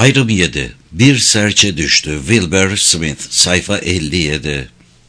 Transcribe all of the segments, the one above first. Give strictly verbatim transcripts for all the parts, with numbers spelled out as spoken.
Ayrım yedi. Bir serçe düştü. Wilbur Smith. Sayfa elli yedi.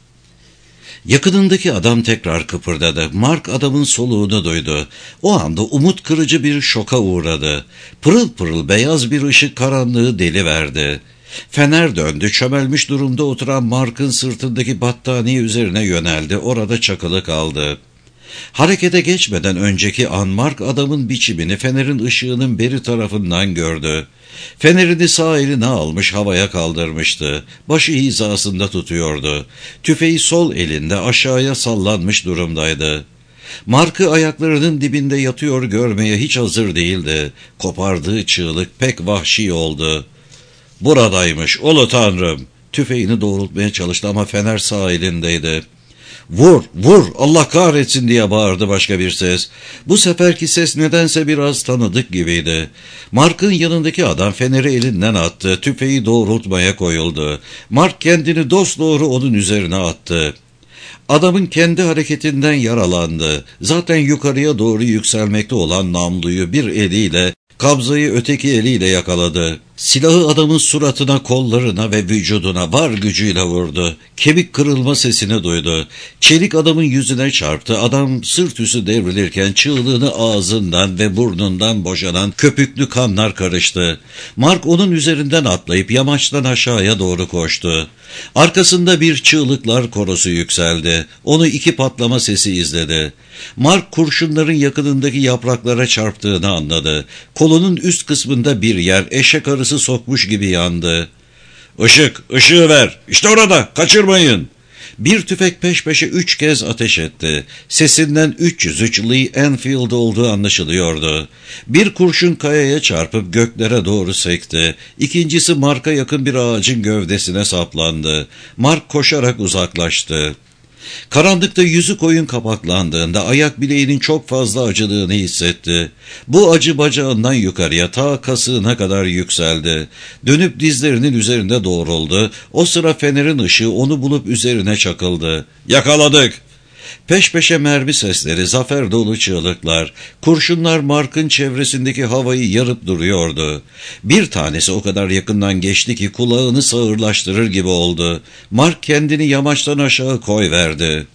Yakınındaki adam tekrar kıpırdadı. Mark adamın soluğunu duydu. O anda umut kırıcı bir şoka uğradı. Pırıl pırıl beyaz bir ışık karanlığı deliverdi. Fener döndü. Çömelmiş durumda oturan Mark'ın sırtındaki battaniye üzerine yöneldi. Orada çakılı kaldı. Harekete geçmeden önceki an Mark adamın biçimini fenerin ışığının beri tarafından gördü. Fenerini sağ eline almış havaya kaldırmıştı. Başı hizasında tutuyordu. Tüfeği sol elinde aşağıya sallanmış durumdaydı. Mark'ı ayaklarının dibinde yatıyor görmeye hiç hazır değildi. Kopardığı çığlık pek vahşi oldu. Buradaymış, ulu tanrım. Tüfeğini doğrultmaya çalıştı ama fener sağ elindeydi. Vur, vur, Allah kahretsin diye bağırdı başka bir ses. Bu seferki ses nedense biraz tanıdık gibiydi. Mark'ın yanındaki adam feneri elinden attı, tüfeği doğrultmaya koyuldu. Mark kendini dosdoğru onun üzerine attı. Adamın kendi hareketinden yaralandı. Zaten yukarıya doğru yükselmekte olan namluyu bir eliyle, kabzayı öteki eliyle yakaladı. Silahı adamın suratına, kollarına ve vücuduna var gücüyle vurdu. Kemik kırılma sesini duydu. Çelik adamın yüzüne çarptı. Adam sırt üstü devrilirken çığlığını ağzından ve burnundan boşanan köpüklü kanlar karıştı. Mark onun üzerinden atlayıp yamaçtan aşağıya doğru koştu. Arkasında bir çığlıklar korosu yükseldi. Onu iki patlama sesi izledi. Mark kurşunların yakınındaki yapraklara çarptığını anladı. Kolunun üst kısmında bir yer eşek arısı sokmuş gibi yandı. "Işık, ışığı ver. İşte orada, kaçırmayın." Bir tüfek peş peşe üç kez ateş etti. Sesinden üç yüz üç Lee Enfield olduğu anlaşılıyordu. Bir kurşun kayaya çarpıp göklere doğru sekti. İkincisi Mark'a yakın bir ağacın gövdesine saplandı. Mark koşarak uzaklaştı. Karanlıkta yüzü koyun kapaklandığında ayak bileğinin çok fazla acıdığını hissetti. Bu acı bacağından yukarıya ta kasığına kadar yükseldi. Dönüp dizlerinin üzerinde doğruldu. O sıra fenerin ışığı onu bulup üzerine çakıldı. "Yakaladık!" Peş peşe mermi sesleri, zafer dolu çığlıklar, kurşunlar Mark'ın çevresindeki havayı yarıp duruyordu. Bir tanesi o kadar yakından geçti ki kulağını sağırlaştırır gibi oldu. Mark kendini yamaçtan aşağı koyverdi.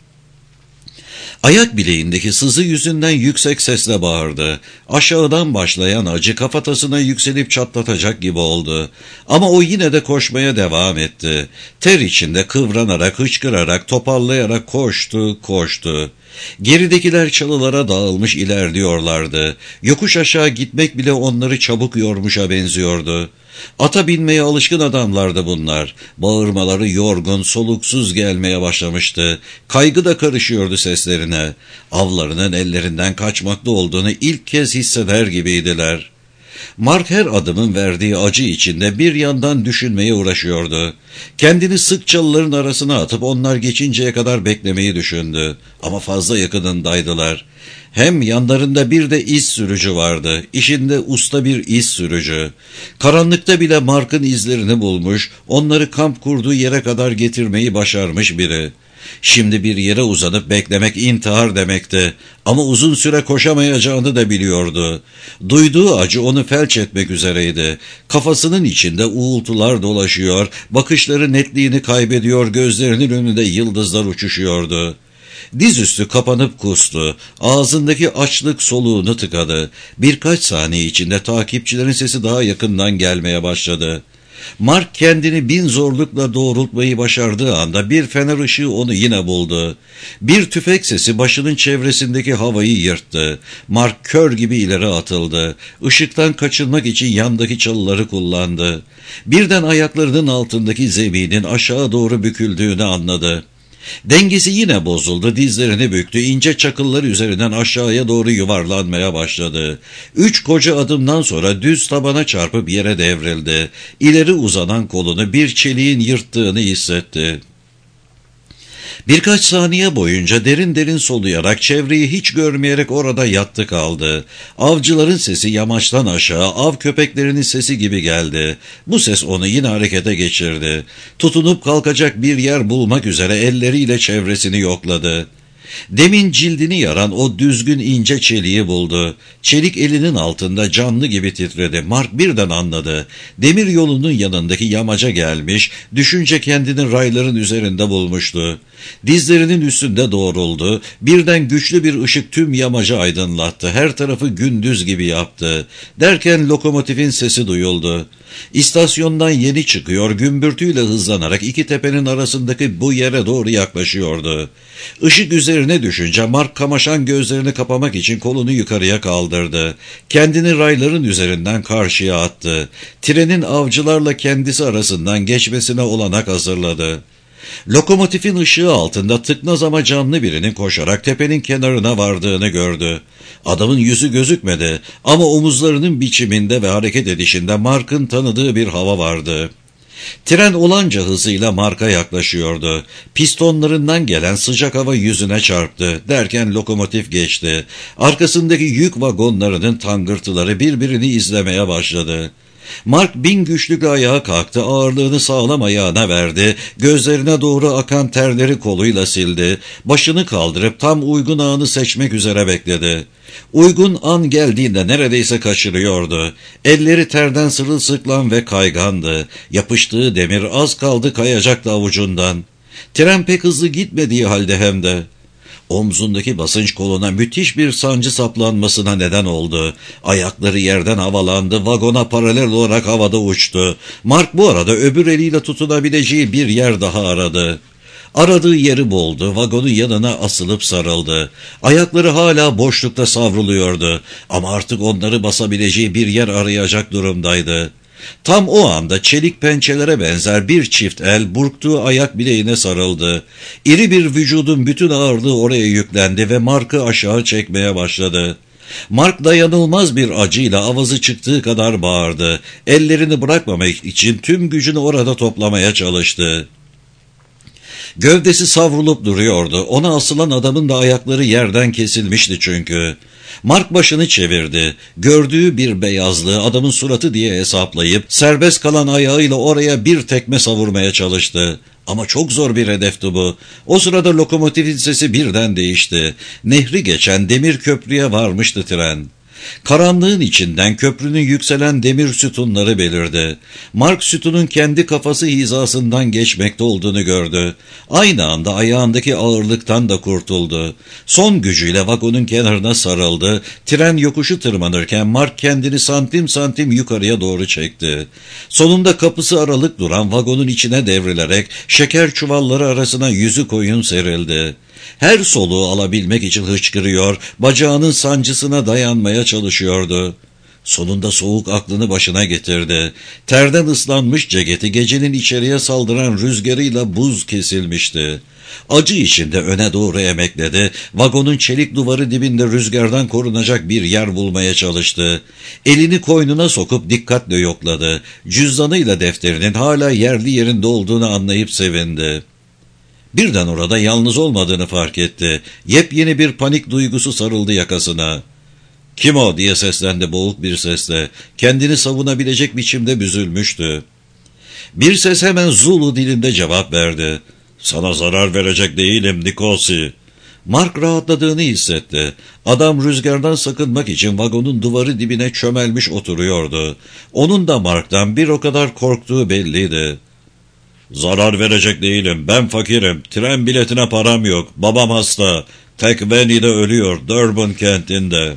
Ayak bileğindeki sızı yüzünden yüksek sesle bağırdı. Aşağıdan başlayan acı kafatasına yükselip çatlatacak gibi oldu. Ama o yine de koşmaya devam etti. Ter içinde kıvranarak, hıçkırarak, toparlayarak koştu, koştu. Geridekiler çalılara dağılmış ilerliyorlardı. Yokuş aşağı gitmek bile onları çabuk yormuşa benziyordu. Ata binmeye alışkın adamlardı bunlar. Bağırmaları yorgun, soluksuz gelmeye başlamıştı. Kaygı da karışıyordu seslerine. Avlarının ellerinden kaçmakta olduğunu ilk kez hisseder gibiydiler. Mark her adımın verdiği acı içinde bir yandan düşünmeye uğraşıyordu. Kendini sık çalıların arasına atıp onlar geçinceye kadar beklemeyi düşündü. Ama fazla yakınındaydılar. Hem yanlarında bir de iz sürücü vardı. İşinde usta bir iz sürücü. Karanlıkta bile Mark'ın izlerini bulmuş, onları kamp kurduğu yere kadar getirmeyi başarmış biri. Şimdi bir yere uzanıp beklemek intihar demekti. Ama uzun süre koşamayacağını da biliyordu. Duyduğu acı onu felç etmek üzereydi. Kafasının içinde uğultular dolaşıyor, bakışları netliğini kaybediyor, gözlerinin önünde yıldızlar uçuşuyordu. Dizüstü kapanıp kustu. Ağzındaki açlık soluğunu tıkadı. Birkaç saniye içinde takipçilerin sesi daha yakından gelmeye başladı. Mark kendini bin zorlukla doğrultmayı başardığı anda bir fener ışığı onu yine buldu. Bir tüfek sesi başının çevresindeki havayı yırttı. Mark kör gibi ileri atıldı. Işıktan kaçınmak için yandaki çalıları kullandı. Birden ayaklarının altındaki zeminin aşağı doğru büküldüğünü anladı. Dengesi yine bozuldu, dizlerini büktü, ince çakıllar üzerinden aşağıya doğru yuvarlanmaya başladı. Üç koca adımdan sonra düz tabana çarpıp yere devrildi. İleri uzanan kolunu bir çeliğin yırttığını hissetti. Birkaç saniye boyunca derin derin soluyarak, çevreyi hiç görmeyerek orada yattı kaldı. Avcıların sesi yamaçtan aşağı, av köpeklerinin sesi gibi geldi. Bu ses onu yine harekete geçirdi. Tutunup kalkacak bir yer bulmak üzere elleriyle çevresini yokladı. Demin cildini yaran o düzgün ince çeliği buldu. Çelik elinin altında canlı gibi titredi. Mark birden anladı. Demir yolunun yanındaki yamaca gelmiş, düşünce kendini rayların üzerinde bulmuştu. Dizlerinin üstünde doğruldu. Birden güçlü bir ışık tüm yamacı aydınlattı. Her tarafı gündüz gibi yaptı. Derken lokomotifin sesi duyuldu. İstasyondan yeni çıkıyor, gümbürtüyle hızlanarak iki tepenin arasındaki bu yere doğru yaklaşıyordu. Işık üzerine düşünce Mark kamaşan gözlerini kapamak için kolunu yukarıya kaldırdı. Kendini rayların üzerinden karşıya attı. Trenin avcılarla kendisi arasından geçmesine olanak hazırladı. Lokomotifin ışığı altında tıknaz ama canlı birinin koşarak tepenin kenarına vardığını gördü. Adamın yüzü gözükmedi ama omuzlarının biçiminde ve hareket edişinde Mark'ın tanıdığı bir hava vardı. Tren olanca hızıyla Mark'a yaklaşıyordu. Pistonlarından gelen sıcak hava yüzüne çarptı. Derken lokomotif geçti. Arkasındaki yük vagonlarının tangırtıları birbirini izlemeye başladı. Mark bin güçlükle ayağa kalktı, ağırlığını sağlam ayağına verdi, gözlerine doğru akan terleri koluyla sildi, başını kaldırıp tam uygun anı seçmek üzere bekledi. Uygun an geldiğinde neredeyse kaçırıyordu. Elleri terden sırılsıklam ve kaygandı. Yapıştığı demir az kaldı kayacaktı avucundan. Tren pek hızlı gitmediği halde hem de. Omzundaki basınç koluna müthiş bir sancı saplanmasına neden oldu. Ayakları yerden havalandı, vagona paralel olarak havada uçtu. Mark bu arada öbür eliyle tutunabileceği bir yer daha aradı. Aradığı yeri buldu, vagonun yanına asılıp sarıldı. Ayakları hala boşlukta savruluyordu ama artık onları basabileceği bir yer arayacak durumdaydı. Tam o anda çelik pençelere benzer bir çift el burktuğu ayak bileğine sarıldı. İri bir vücudun bütün ağırlığı oraya yüklendi ve Mark'ı aşağı çekmeye başladı. Mark dayanılmaz bir acıyla avazı çıktığı kadar bağırdı. Ellerini bırakmamak için tüm gücünü orada toplamaya çalıştı. Gövdesi savrulup duruyordu. Ona asılan adamın da ayakları yerden kesilmişti çünkü. Mark başını çevirdi. Gördüğü bir beyazlığı adamın suratı diye hesaplayıp serbest kalan ayağıyla oraya bir tekme savurmaya çalıştı. Ama çok zor bir hedefti bu. O sırada lokomotifin sesi birden değişti. Nehri geçen demir köprüye varmıştı tren. Karanlığın içinden köprünün yükselen demir sütunları belirdi. Mark sütunun kendi kafası hizasından geçmekte olduğunu gördü. Aynı anda ayağındaki ağırlıktan da kurtuldu. Son gücüyle vagonun kenarına sarıldı. Tren yokuşu tırmanırken Mark kendini santim santim yukarıya doğru çekti. Sonunda kapısı aralık duran vagonun içine devrilerek şeker çuvalları arasına yüzü koyun serildi. Her soluğu alabilmek için hıçkırıyor, bacağının sancısına dayanmaya çalışıyordu. Sonunda soğuk aklını başına getirdi. Terden ıslanmış ceketi gecenin içeriye saldıran rüzgarıyla buz kesilmişti. Acı içinde öne doğru emekledi. Vagonun çelik duvarı dibinde rüzgardan korunacak bir yer bulmaya çalıştı. Elini koynuna sokup dikkatle yokladı. Cüzdanıyla defterinin hala yerli yerinde olduğunu anlayıp sevindi. Birden orada yalnız olmadığını fark etti. Yepyeni bir panik duygusu sarıldı yakasına. "Kim o?" diye seslendi boğuk bir sesle. Kendini savunabilecek biçimde büzülmüştü. Bir ses hemen Zulu dilinde cevap verdi. "Sana zarar verecek değilim Nikosi." Mark rahatladığını hissetti. Adam rüzgardan sakınmak için vagonun duvarı dibine çömelmiş oturuyordu. Onun da Mark'tan bir o kadar korktuğu belliydi. "Zarar verecek değilim. Ben fakirim. Tren biletine param yok. Babam hasta. Tekveni'de ölüyor. Durban kentinde."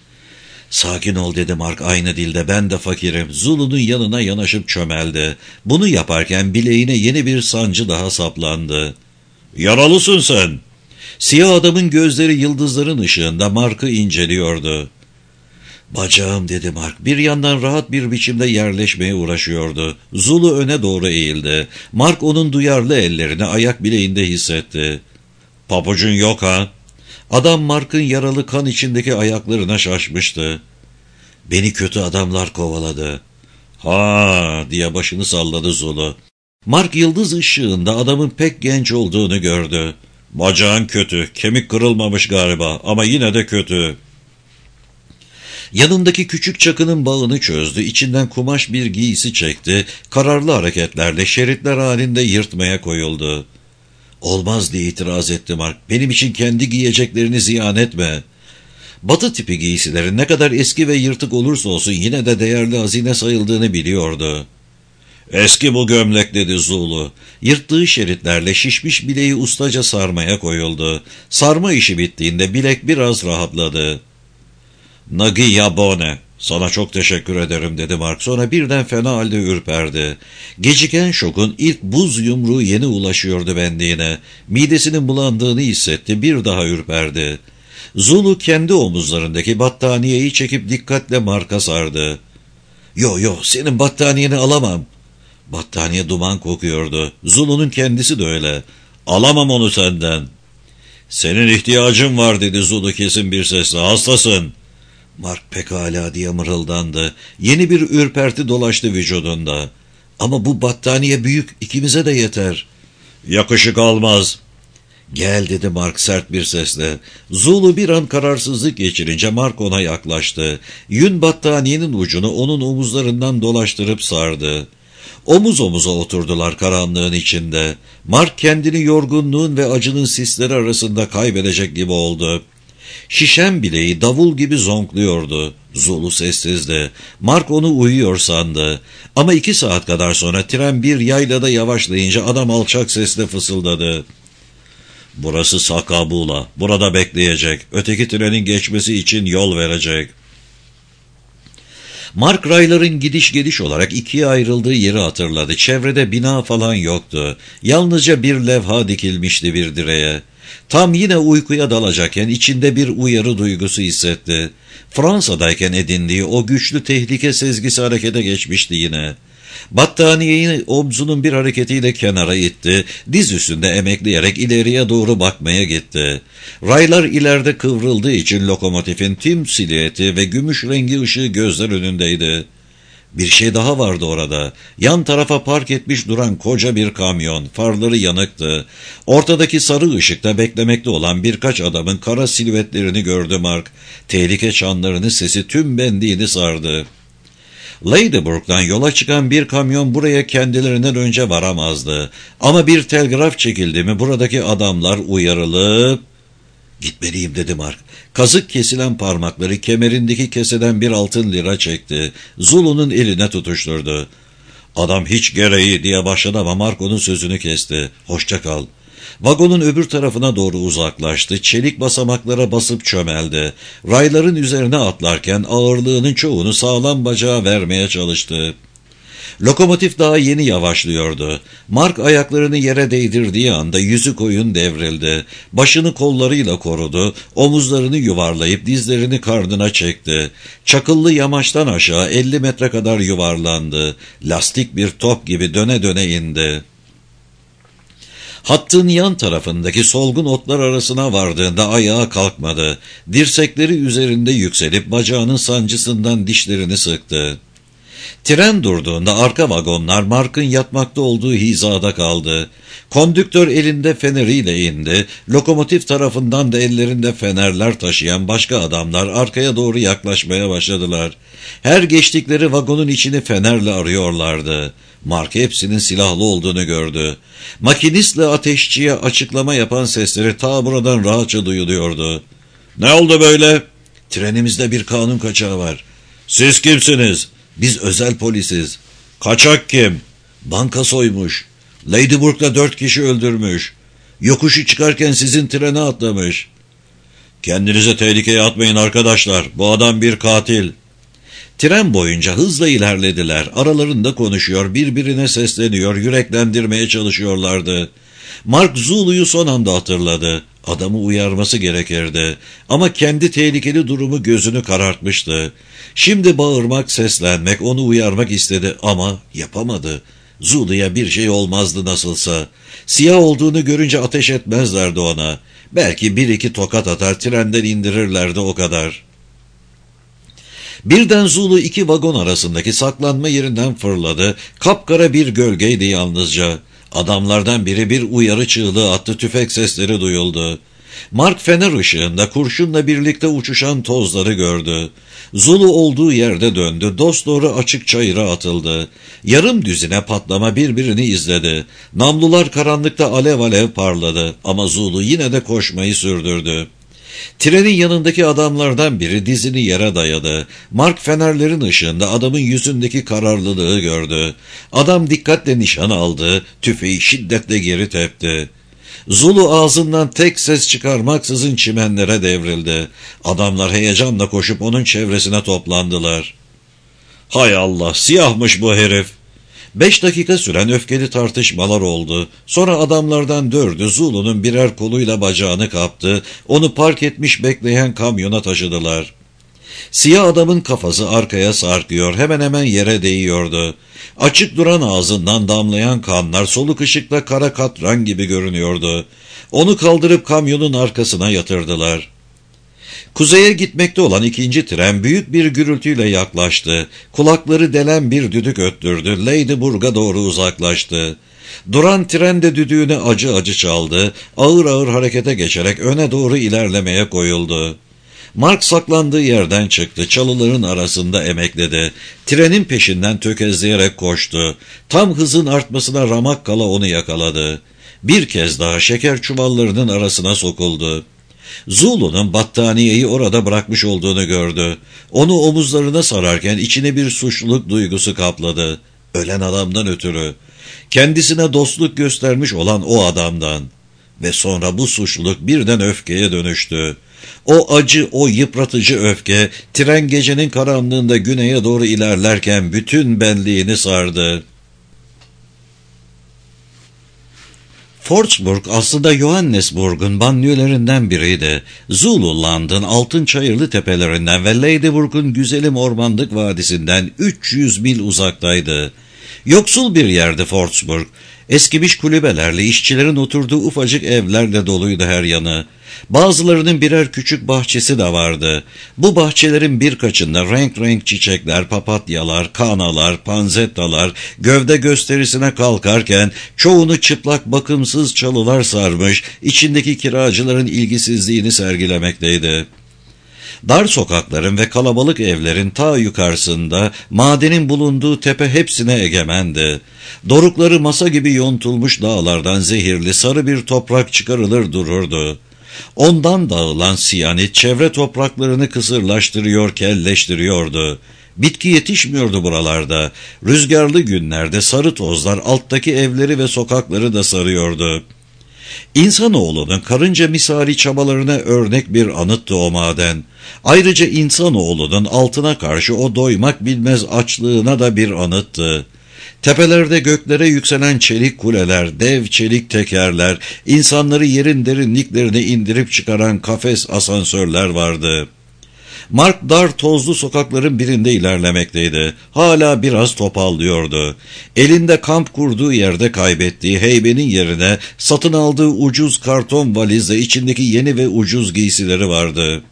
"Sakin ol," dedi Mark aynı dilde. "Ben de fakirim." Zulu'nun yanına yanaşıp çömeldi. Bunu yaparken bileğine yeni bir sancı daha saplandı. "Yaralısın sen." Siyah adamın gözleri yıldızların ışığında Mark'ı inceliyordu. "Bacağım," dedi Mark. Bir yandan rahat bir biçimde yerleşmeye uğraşıyordu. Zulu öne doğru eğildi. Mark onun duyarlı ellerini ayak bileğinde hissetti. "Pabucun yok ha?" Adam Mark'ın yaralı kan içindeki ayaklarına şaşmıştı. "Beni kötü adamlar kovaladı." "Ha," diye başını salladı Zulu. Mark yıldız ışığında adamın pek genç olduğunu gördü. "Bacağın kötü, kemik kırılmamış galiba ama yine de kötü." Yanındaki küçük çakının bağını çözdü, içinden kumaş bir giysi çekti, kararlı hareketlerle şeritler halinde yırtmaya koyuldu. Olmaz diye itiraz etti Mark. Benim için kendi giyeceklerini ziyan etme. Batı tipi giysilerin ne kadar eski ve yırtık olursa olsun yine de değerli hazine sayıldığını biliyordu. Eski bu gömlek dedi Zulu. Yırttığı şeritlerle şişmiş bileği ustaca sarmaya koyuldu. Sarma işi bittiğinde bilek biraz rahatladı. Nagi yabone. Sana çok teşekkür ederim dedi Mark. Sonra birden fena halde ürperdi. Geciken şokun ilk buz yumruğu yeni ulaşıyordu benliğine. Midesinin bulandığını hissetti. Bir daha ürperdi. Zulu kendi omuzlarındaki battaniyeyi çekip dikkatle Mark'a sardı. Yo yo senin battaniyeni alamam. Battaniye duman kokuyordu. Zulu'nun kendisi de öyle. Alamam onu senden. Senin ihtiyacın var dedi Zulu kesin bir sesle. Hastasın. Mark pekala diye mırıldandı. Yeni bir ürperti dolaştı vücudunda. Ama bu battaniye büyük, ikimize de yeter. Yakışık almaz. Gel dedi Mark sert bir sesle. Zulu bir an kararsızlık geçirince Mark ona yaklaştı. Yün battaniyenin ucunu onun omuzlarından dolaştırıp sardı. Omuz omuza oturdular karanlığın içinde. Mark kendini yorgunluğun ve acının sisleri arasında kaybedecek gibi oldu. Şişen bileği davul gibi zonkluyordu. Zulu sessizdi. Mark onu uyuyor sandı. Ama iki saat kadar sonra tren bir yaylada yavaşlayınca adam alçak sesle fısıldadı. Burası Sakabula. Burada bekleyecek. Öteki trenin geçmesi için yol verecek. Mark rayların gidiş geliş olarak ikiye ayrıldığı yeri hatırladı. Çevrede bina falan yoktu. Yalnızca bir levha dikilmişti bir direğe. Tam yine uykuya dalacakken içinde bir uyarı duygusu hissetti. Fransa'dayken edindiği o güçlü tehlike sezgisi harekete geçmişti yine. Battaniyeyi omzunun bir hareketiyle kenara itti, diz üstünde emekleyerek ileriye doğru bakmaya gitti. Raylar ileride kıvrıldığı için lokomotifin tüm silüeti ve gümüş rengi ışığı gözler önündeydi. Bir şey daha vardı orada. Yan tarafa park etmiş duran koca bir kamyon, farları yanıktı. Ortadaki sarı ışıkta beklemekte olan birkaç adamın kara silüetlerini gördü Mark. Tehlike çanlarının sesi tüm benliğini sardı. Ladyburg'dan yola çıkan bir kamyon buraya kendilerinden önce varamazdı. Ama bir telgraf çekildi mi buradaki adamlar uyarılıp... Gitmeliyim dedi Mark. Kazık kesilen parmakları kemerindeki keseden bir altın lira çekti. Zulu'nun eline tutuşturdu. Adam hiç gereği diye başladı ama Mark onun sözünü kesti. Hoşça kal. Vagonun öbür tarafına doğru uzaklaştı. Çelik basamaklara basıp çömeldi. Rayların üzerine atlarken ağırlığının çoğunu sağlam bacağa vermeye çalıştı. Lokomotif daha yeni yavaşlıyordu. Mark ayaklarını yere değdirdiği anda yüzü koyun devrildi. Başını kollarıyla korudu. Omuzlarını yuvarlayıp dizlerini karnına çekti. Çakıllı yamaçtan aşağı elli metre kadar yuvarlandı. Lastik bir top gibi döne döne indi. Hattın yan tarafındaki solgun otlar arasına vardığında ayağa kalkmadı. Dirsekleri üzerinde yükselip bacağının sancısından dişlerini sıktı. Tren durduğunda arka vagonlar Mark'ın yatmakta olduğu hizada kaldı. Kondüktör elinde feneriyle indi. Lokomotif tarafından da ellerinde fenerler taşıyan başka adamlar arkaya doğru yaklaşmaya başladılar. Her geçtikleri vagonun içini fenerle arıyorlardı. Mark hepsinin silahlı olduğunu gördü. Makinistle ateşçiye açıklama yapan sesleri ta buradan rahatça duyuluyordu. "Ne oldu böyle?" "Trenimizde bir kanun kaçağı var." "Siz kimsiniz?" "Biz özel polisiz." "Kaçak kim?" "Banka soymuş. Ladyburg'da dört kişi öldürmüş. Yokuşu çıkarken sizin trene atlamış." "Kendinize tehlikeye atmayın arkadaşlar. Bu adam bir katil." Tren boyunca hızla ilerlediler. Aralarında konuşuyor, birbirine sesleniyor, yüreklendirmeye çalışıyorlardı. Mark Zulu'yu son anda hatırladı. Adamı uyarması gerekirdi. Ama kendi tehlikeli durumu gözünü karartmıştı. Şimdi bağırmak, seslenmek, onu uyarmak istedi ama yapamadı. Zulu'ya bir şey olmazdı nasılsa. Siyah olduğunu görünce ateş etmezlerdi ona. Belki bir iki tokat atar, trenden indirirlerdi o kadar. Birden Zulu iki vagon arasındaki saklanma yerinden fırladı. Kapkara bir gölgeydi yalnızca. Adamlardan biri bir uyarı çığlığı attı, tüfek sesleri duyuldu. Mark fener ışığında kurşunla birlikte uçuşan tozları gördü. Zulu olduğu yerde döndü, dosdoğru açık çayıra atıldı. Yarım düzine patlama birbirini izledi. Namlular karanlıkta alev alev parladı ama Zulu yine de koşmayı sürdürdü. Trenin yanındaki adamlardan biri dizini yere dayadı. Mark fenerlerin ışığında adamın yüzündeki kararlılığı gördü. Adam dikkatle nişan aldı, tüfeği şiddetle geri tepti. Zulu ağzından tek ses çıkarmaksızın çimenlere devrildi. Adamlar heyecanla koşup onun çevresine toplandılar. "Hay Allah, siyahmış bu herif!" Beş dakika süren öfkeli tartışmalar oldu. Sonra adamlardan dördü Zulu'nun birer koluyla bacağını kaptı, onu park etmiş bekleyen kamyona taşıdılar. Siyah adamın kafası arkaya sarkıyor, hemen hemen yere değiyordu. Açık duran ağzından damlayan kanlar soluk ışıkla kara katran gibi görünüyordu. Onu kaldırıp kamyonun arkasına yatırdılar. Kuzeye gitmekte olan ikinci tren büyük bir gürültüyle yaklaştı. Kulakları delen bir düdük öttürdü. Ladyburg'a doğru uzaklaştı. Duran tren de düdüğünü acı acı çaldı. Ağır ağır harekete geçerek öne doğru ilerlemeye koyuldu. Mark saklandığı yerden çıktı. Çalıların arasında emekledi. Trenin peşinden tökezleyerek koştu. Tam hızın artmasına ramak kala onu yakaladı. Bir kez daha şeker çuvallarının arasına sokuldu. Zulu'nun battaniyeyi orada bırakmış olduğunu gördü. Onu omuzlarına sararken içine bir suçluluk duygusu kapladı. Ölen adamdan ötürü. Kendisine dostluk göstermiş olan o adamdan. Ve sonra bu suçluluk birden öfkeye dönüştü. O acı, o yıpratıcı öfke, tren gecenin karanlığında güneye doğru ilerlerken bütün benliğini sardı. Fortsburg aslında Johannesburg'un banliyölerinden biriydi. Zululand'ın altın çayırlı tepelerinden ve Ladyburg'un güzelim ormanlık vadisinden üç yüz mil uzaktaydı. Yoksul bir yerdi Fortsburg. Eskimiş kulübelerle, işçilerin oturduğu ufacık evlerle doluydu her yanı. Bazılarının birer küçük bahçesi de vardı. Bu bahçelerin birkaçında renk renk çiçekler, papatyalar, kanalar, panzettalar gövde gösterisine kalkarken çoğunu çıplak bakımsız çalılar sarmış, içindeki kiracıların ilgisizliğini sergilemekteydi. Dar sokakların ve kalabalık evlerin ta yukarısında madenin bulunduğu tepe hepsine egemendi. Dorukları masa gibi yontulmuş dağlardan zehirli sarı bir toprak çıkarılır dururdu. Ondan dağılan siyanit çevre topraklarını kısırlaştırıyor, kelleştiriyordu. Bitki yetişmiyordu buralarda. Rüzgarlı günlerde sarı tozlar alttaki evleri ve sokakları da sarıyordu. İnsanoğlunun karınca misali çabalarına örnek bir anıttı o maden. Ayrıca insanoğlunun altına karşı o doymak bilmez açlığına da bir anıttı. Tepelerde göklere yükselen çelik kuleler, dev çelik tekerler, insanları yerin derinliklerine indirip çıkaran kafes asansörler vardı. Mark dar tozlu sokakların birinde ilerlemekteydi. Hala biraz topallıyordu. Elinde kamp kurduğu yerde kaybettiği heybenin yerine satın aldığı ucuz karton valizle içindeki yeni ve ucuz giysileri vardı.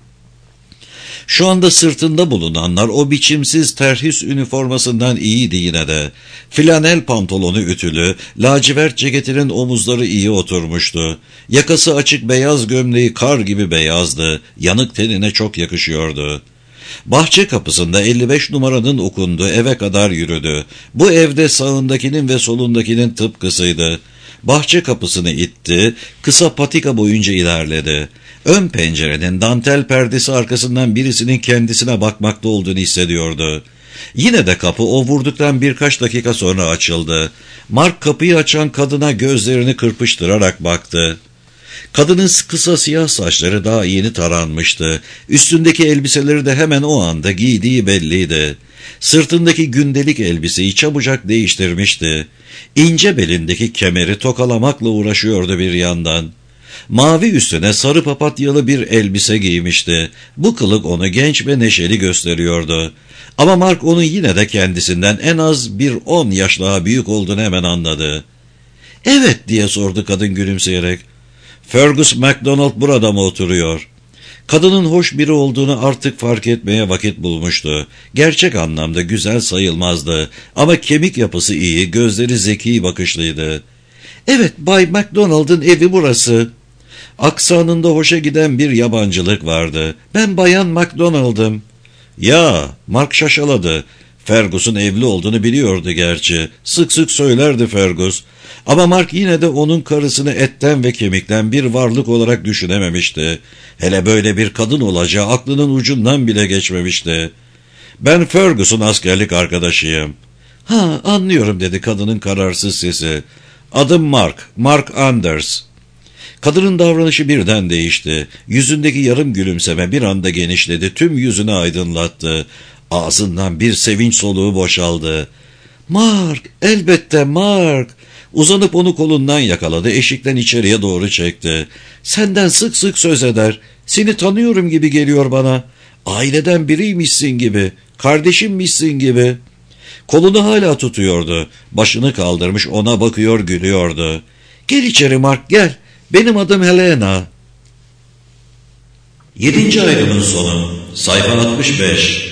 Şu anda sırtında bulunanlar o biçimsiz terhis üniformasından iyiydi yine de. Flanel pantolonu ütülü, lacivert ceketinin omuzları iyi oturmuştu. Yakası açık beyaz gömleği kar gibi beyazdı, yanık tenine çok yakışıyordu. Bahçe kapısında elli beş numaranın okunduğu eve kadar yürüdü. Bu evde sağındakinin ve solundakinin tıpkısıydı. Bahçe kapısını itti, kısa patika boyunca ilerledi. Ön pencerenin dantel perdesi arkasından birisinin kendisine bakmakta olduğunu hissediyordu. Yine de kapı o vurduktan birkaç dakika sonra açıldı. Mark kapıyı açan kadına gözlerini kırpıştırarak baktı. Kadının kısa siyah saçları daha yeni taranmıştı. Üstündeki elbiseleri de hemen o anda giydiği belliydi. Sırtındaki gündelik elbiseyi çabucak değiştirmişti. İnce belindeki kemeri tokalamakla uğraşıyordu bir yandan. Mavi üstüne sarı papatyalı bir elbise giymişti. Bu kılık onu genç ve neşeli gösteriyordu. Ama Mark onun yine de kendisinden en az bir on yaş daha büyük olduğunu hemen anladı. "Evet," diye sordu kadın gülümseyerek. "Fergus MacDonald burada mı oturuyor?" Kadının hoş biri olduğunu artık fark etmeye vakit bulmuştu. Gerçek anlamda güzel sayılmazdı ama kemik yapısı iyi, gözleri zeki bakışlıydı. "Evet, Bay MacDonald'ın evi burası." Aksanında hoşa giden bir yabancılık vardı. Ben Bayan MacDonald'ım. Ya, Mark şaşaladı. Fergus'un evli olduğunu biliyordu gerçi. Sık sık söylerdi Fergus. Ama Mark yine de onun karısını etten ve kemikten bir varlık olarak düşünememişti. Hele böyle bir kadın olacağı aklının ucundan bile geçmemişti. Ben Fergus'un askerlik arkadaşıyım. Ha, anlıyorum dedi kadının kararsız sesi. Adım Mark, Mark Anders. Kadının davranışı birden değişti. Yüzündeki yarım gülümseme bir anda genişledi, tüm yüzünü aydınlattı. Ağzından bir sevinç soluğu boşaldı. Mark, elbette Mark. Uzanıp onu kolundan yakaladı, eşikten içeriye doğru çekti. Senden sık sık söz eder. Seni tanıyorum gibi geliyor bana. Aileden biriymişsin gibi, kardeşimmişsin gibi. Kolunu hala tutuyordu. Başını kaldırmış ona bakıyor, gülüyordu. Gel içeri Mark, gel. Benim adım Helena. Yedinci ayrımın sonu. Sayfa altmış beş.